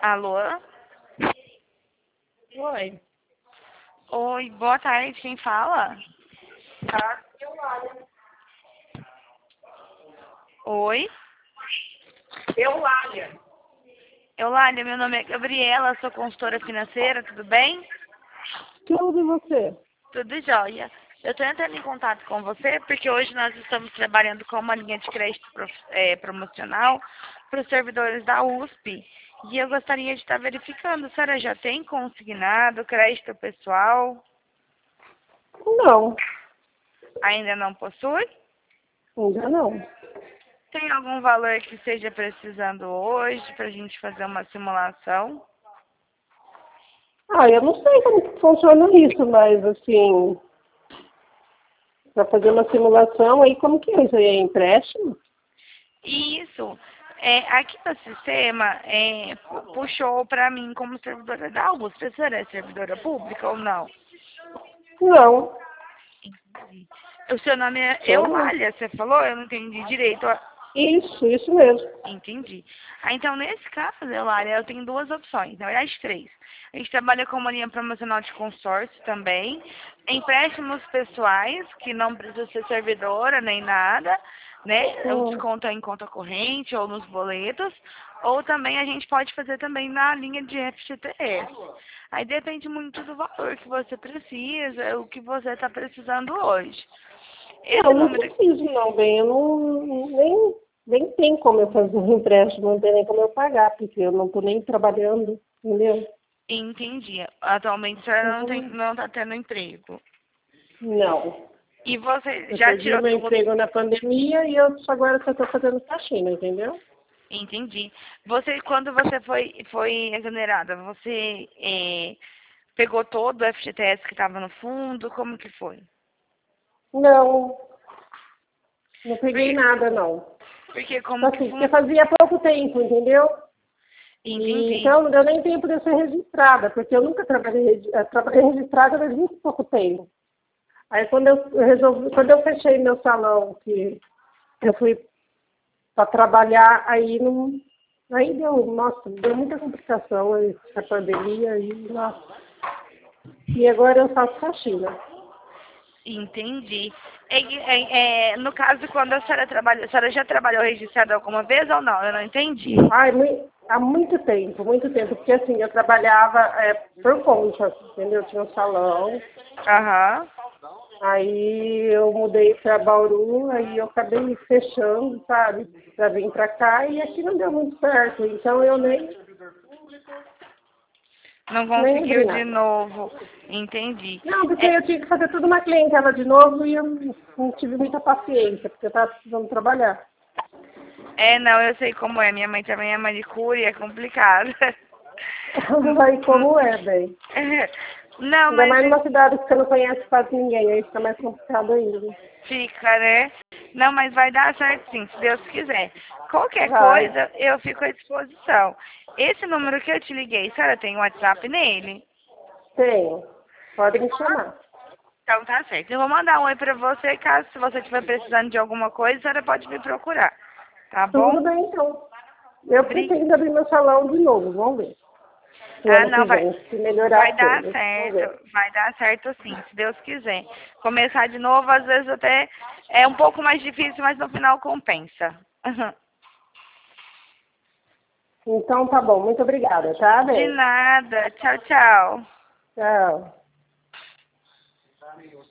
Alô? Oi. Oi, boa tarde, quem fala? Tá? Eulália. Oi? Eulália. Eulália, meu nome é Gabriela, sou consultora financeira, tudo bem? Tudo e você? Tudo jóia. Eu estou entrando em contato com você porque hoje nós estamos trabalhando com uma linha de crédito promocional para os servidores da USP. E eu gostaria de estar verificando, a senhora já tem consignado crédito pessoal? Não, Ainda não possui? ainda não. Tem algum valor que esteja precisando hoje para a gente fazer uma simulação? Eu não sei como que funciona isso, mas assim, para fazer uma simulação, aí como que é isso aí? É empréstimo? Isso. Aqui no sistema puxou para mim como servidora da USP. A senhora é servidora pública ou não? Não, O seu nome é sou não. Eulália, você falou? Eu não entendi direito. Isso mesmo. Entendi. Então, nesse caso, Eulália, eu tenho duas opções, na verdade três. A gente trabalha com uma linha promocional de consórcio também, empréstimos pessoais, que não precisa ser servidora nem nada, né? O Hum. desconto é em conta corrente ou nos boletos, ou também a gente pode fazer também na linha de FGTS. Aí depende muito do valor que você precisa, o que você está precisando hoje. Esse Eu não número. preciso não, bem, eu não nem tem como eu fazer um empréstimo, não tem nem como eu pagar, porque eu não estou nem trabalhando, entendeu? Entendi. Atualmente a senhora Então, não está tendo emprego. não. E você Eu já perdi tirou meu seu... emprego na pandemia e eu agora só estou fazendo faxina, entendeu? Entendi. Você, quando você foi exonerada, você pegou todo o FGTS que estava no fundo? Como que foi? Não, não peguei Porque, nada, não. porque como que Assim, porque funciona? fazia pouco tempo, entendeu? E, Entendi. então, não deu nem tempo de eu ser registrada, porque eu nunca trabalhei registrada faz muito pouco tempo. Aí, quando eu fechei meu salão, que eu fui para trabalhar, aí deu muita complicação, aí, a pandemia, aí, nossa. E agora eu faço faxina. Entendi. No caso, quando a senhora trabalha, a senhora já trabalhou registrada alguma vez ou não? Eu não entendi. Há muito tempo, porque assim, eu trabalhava por conta, entendeu? Eu tinha um salão, Aham. aí eu mudei para Bauru, aí eu acabei fechando, sabe, para vir para cá, e aqui não deu muito certo, então eu Não nem conseguiu abri de nada. novo. Entendi. Não, porque É, eu tinha que fazer tudo uma clientela de novo e eu não tive muita paciência, porque eu estava precisando trabalhar. não, eu sei como é. Minha mãe também é manicure, é complicado. Aí como é, bem. Não, Ainda mas mais numa cidade que você não conhece quase ninguém, aí fica mais complicado ainda. fica, né? Não, mas vai dar certo sim, se Deus quiser. Qualquer Vai, coisa, eu fico à disposição. Esse número que eu te liguei, a senhora tem WhatsApp nele? tenho. Pode me chamar. Então tá certo. Eu vou mandar um oi pra você, caso se você estiver precisando de alguma coisa, a senhora pode me procurar. Tá Tudo bom? bem, então. Eu Bri- pretendo abrir meu salão de novo, vamos ver. O Ah, ano que não, vem, se melhorar vai as dar coisas. Vamos ver. certo. Vai dar certo sim, se Deus quiser. Começar de novo, às vezes até é um pouco mais difícil, mas no final compensa. Então tá bom, muito obrigada, tá, De bem? nada. Tchau, tchau. Tchau.